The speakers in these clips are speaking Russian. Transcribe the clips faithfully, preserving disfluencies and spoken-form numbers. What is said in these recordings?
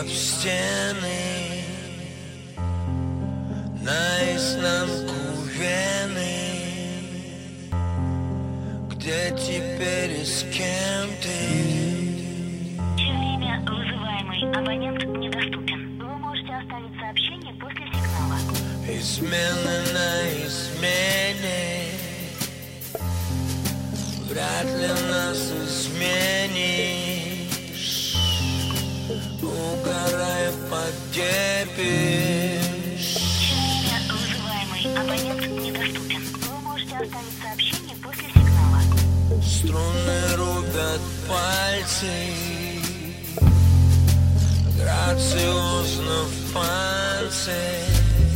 как в стены, наизнанку вены. Где теперь и с кем ты? Все время вызываемый абонент недоступен. Вы можете оставить сообщение после сигнала. Измена на измене, вряд ли нас изменишь. Угорай, потерпишь. Все время вызываемый абонент недоступен. Вы можете оставить сообщение после сигнала. Струны рубят пальцы, грациозно в панцирь.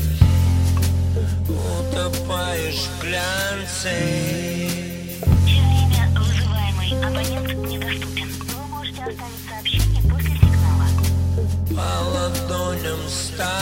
Утопаешь в глянце. Все время вызываемый абонент недоступен. Вы можете оставить сообщение после сигнала. По ладоням ста